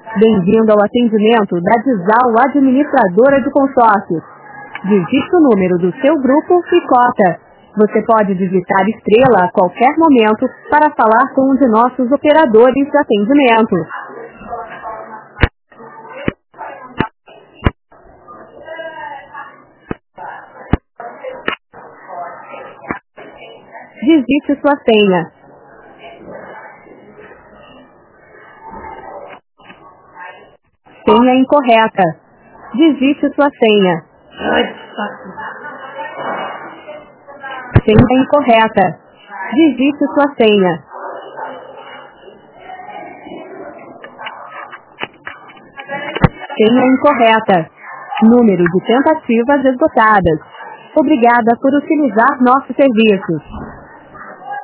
Bem-vindo ao atendimento da Dizal Administradora de Consórcios. Digite o número do seu grupo e cota. Você pode digitar estrela a qualquer momento para falar com um de nossos operadores de atendimento. Digite sua senha. Senha incorreta. Digite sua senha. Senha incorreta. Digite sua senha. Senha incorreta. Número de tentativas esgotadas. Obrigada por utilizar nossos serviços.